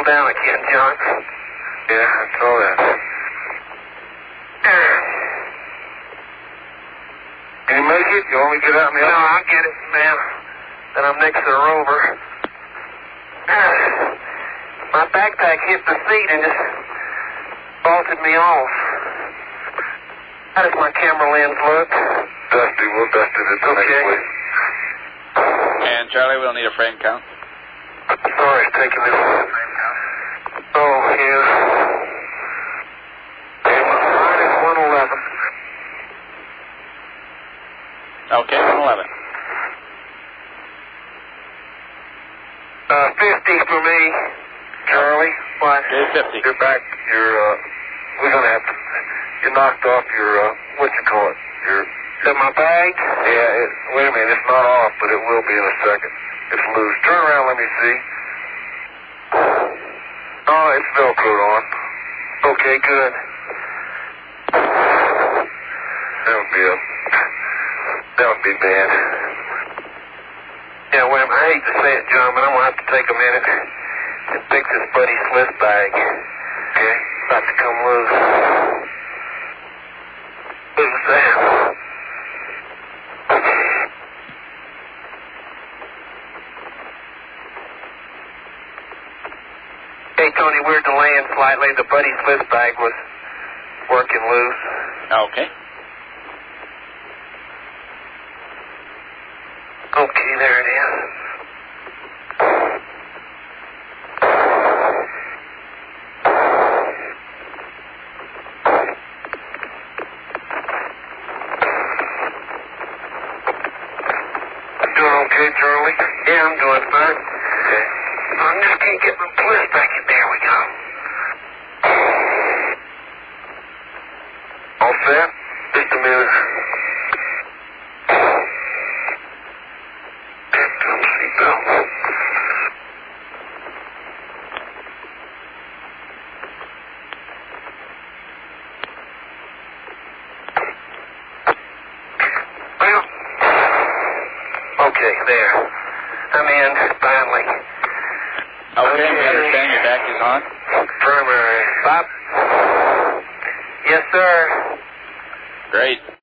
down again, John. Yeah, I saw that. Can you make it? You want me to get out in the No, I'll get it, man. Then I'm next to the rover. My backpack hit the seat and just vaulted me off. How does my camera lens look? Dusty, we'll dust it at the next place. And Charlie, we'll need a frame count. Sorry, it's taking me long. Oh, yeah. Mine is 111. Okay, 111. 50 for me. Charlie? What? Okay, 50. You're back. We're going to have to, you knocked off your, what you call it? My bag? Yeah, wait a minute, it's not off, but it will be in a second. It's loose. Turn around, let me see. Oh, it's Velcroed on. Okay, good. That would be bad. Yeah, well, I hate to say it, John, but I'm going to have to take a minute and fix this Buddy Smith bag. Okay. It's about to come loose. Who's that? Hey, Tony, we're delaying slightly. The Buddy Smith bag was working loose. Okay. Okay, there it is. Doing okay, Charlie? Yeah, I'm doing fine. Okay. I just can't get my bliss back in. There we go. All set? Just a minute. Seatbelt. Well, okay, there. I'm in, finally. Okay, we understand your back is on. Primary. Bob? Yes, sir. Great.